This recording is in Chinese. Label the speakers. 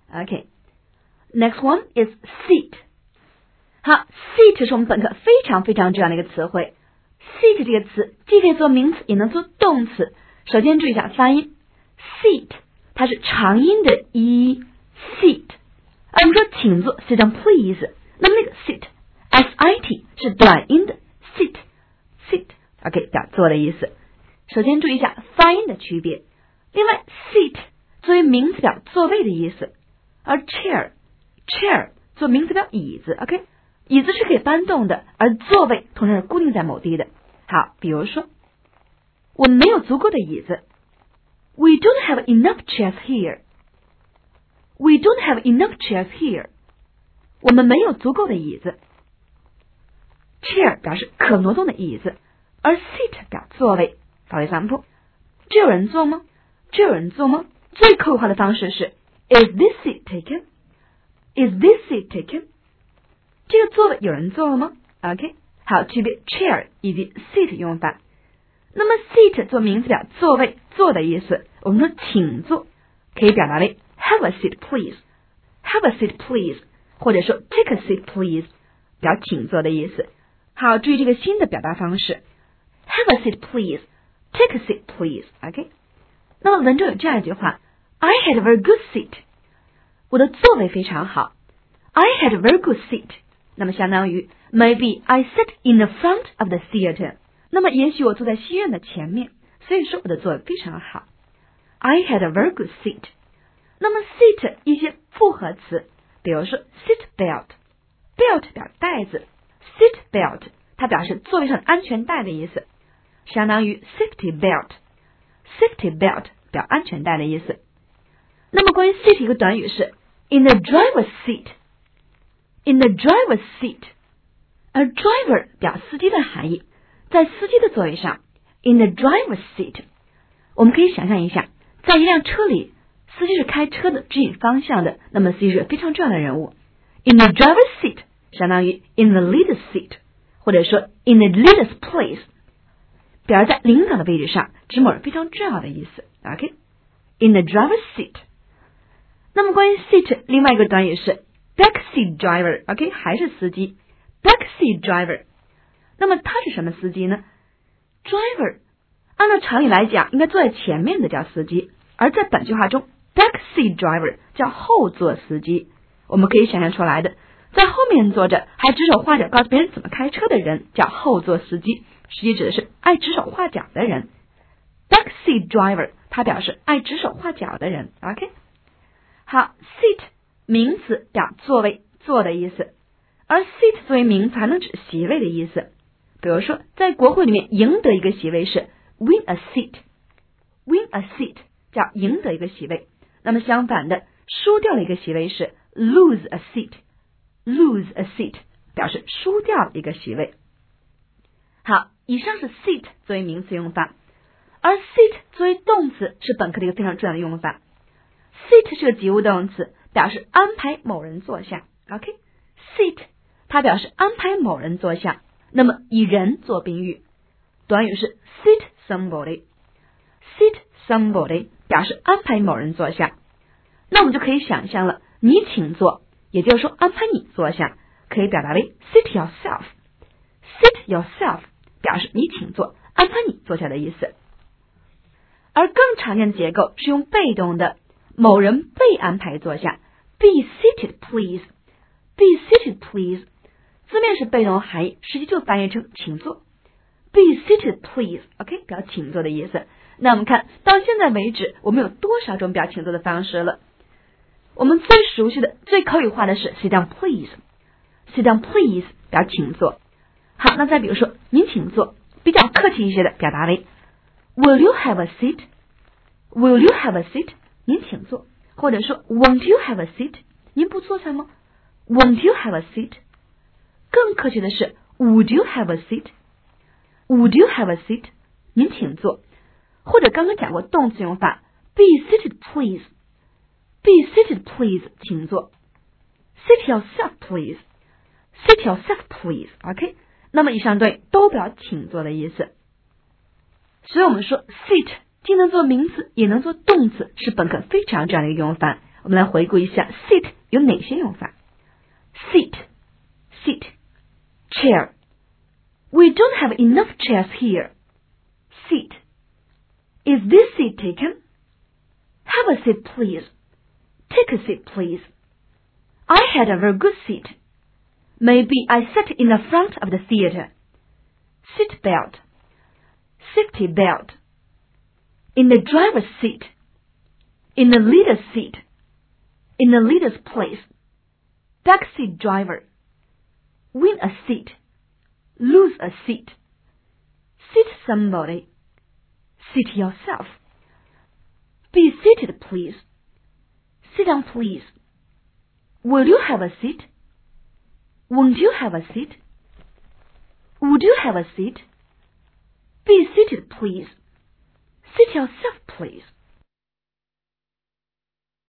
Speaker 1: OK，Next one is seat。好 ，seat 是我们本课非常非常重要的一个词汇。seat 这个词既可以做名词，也能做动词。首先注意一下发音 ，seat 它是长音的 e，seat。而我们说请坐 ，sit down please， 那么那个 sit，s-i-t 是短音的 sit，OK， 表坐的意思。首先注意一下发音的区别。另外 ，seat 作为名词表座位的意思，而 chair 做名词表椅子 ，OK， 椅子是可以搬动的，而座位通常是固定在某地的。好，比如说，我们没有足够的椅子 ，We don't have enough chairs here。We don't have enough chairs here。我们没有足够的椅子。chair 表示可挪动的椅子，而 seat 表座位。For example， 这有人坐吗？这有人坐吗？最口语化的方式是 Is this seat taken？ Is this seat taken？ 这个座位有人坐了吗 ？OK， 好，区别 chair 以及 seat 用法。那么 seat 做名词表座位坐的意思，我们说请坐可以表达为 Have a seat please，Have a seat please， 或者说 Take a seat please， 表请坐的意思。好，注意这个新的表达方式 Have a seat please，Take a seat please，OK。那么文中有这样一句话 I had a very good seat， 我的座位非常好 I had a very good seat， 那么相当于 Maybe I sat in the front of the theater， 那么也许我坐在戏院的前面，所以说我的座位非常好 I had a very good seat。 那么 seat 一些复合词，比如说 seat belt， belt 表带子， seat belt 它表示座位上的安全带的意思，相当于 safety belt，Safety belt 表安全带的意思。那么关于 seat 一个短语是 in the driver's seat，in the driver's seat， 而 driver 表司机的含义，在司机的座位上 in the driver's seat。 我们可以想象一下，在一辆车里，司机是开车的，指引方向的，那么司机是非常重要的人物。in the driver's seat 相当于 in the leader's seat， 或者说 in the leader's place，表示在领导的位置上，指某人非常重要的意思。OK， in the driver's seat。 那么关于 seat 另外一个短语是 backseat driver，OK， 还是司机 backseat driver。 那么他是什么司机呢？ driver 按照常理来讲应该坐在前面的叫司机，而在本句话中 backseat driver 叫后座司机。我们可以想象出来的，在后面坐着还指手画脚告诉别人怎么开车的人叫后座司机，实际指的是爱指手画脚的人。 backseat driver 它表示爱指手画脚的人。 OK， 好， seat 名词表座位坐的意思，而 seat 作为名词还能指席位的意思。比如说在国会里面赢得一个席位是 win a seat，win a seat 叫赢得一个席位。那么相反的，输掉了一个席位是 lose a seat，lose a seat 表示输掉一个席位。好，以上是 seat 作为名词用法，而 seat 作为动词是本课的一个非常重要的用法。seat 是个及物动词，表示安排某人坐下。 OK， seat 它表示安排某人坐下，那么以人做宾语，短语是 sit somebody，sit somebody 表示安排某人坐下。那我们就可以想象了，你请坐，也就是说安排你坐下，可以表达为 sit yourself，sit yourself 表示你请坐，安排你坐下的意思。而更常见的结构是用被动的，某人被安排坐下 be seated please，be seated please 字面是被动含义，实际就翻译成请坐 be seated please， OK 表请坐的意思。那我们看到现在为止，我们有多少种表请坐的方式了？我们最熟悉的最口语化的是 sit down please，sit down please 表请坐。好，那再比如说您请坐，比较客气一些的表达为 Will you have a seat？ Will you have a seat？ 您请坐，或者说 Won't you have a seat？ 您不坐下吗？ Won't you have a seat？ 更客气的是 Would you have a seat？ Would you have a seat？ 您请坐，或者刚刚讲过动词用法 Be seated please， Be seated please 请坐， Sit yourself please， Sit yourself please OK， 那么以上对都表请坐的意思。所以我们说 sit 既能做名词也能做动词，是本课非常重要的一个用法。 我们来回顾一下 sit 有哪些用法。 Sit, sit, chair. We don't have enough chairs here. Sit. Is this seat taken? Have a seat, please. Take a seat, please. I had a very good seat. Maybe I sat in the front of the theater. Seat belt. Safety belt. In the driver's seat. In the leader's seat. In the leader's place. Backseat driver. Win a seat. Lose a seat. Seat somebody. Seat yourself. Be seated, please. Sit down, please. Will you have a seat? Won't you have a seat? Would you have a seat? Be seated, please. Sit yourself, please.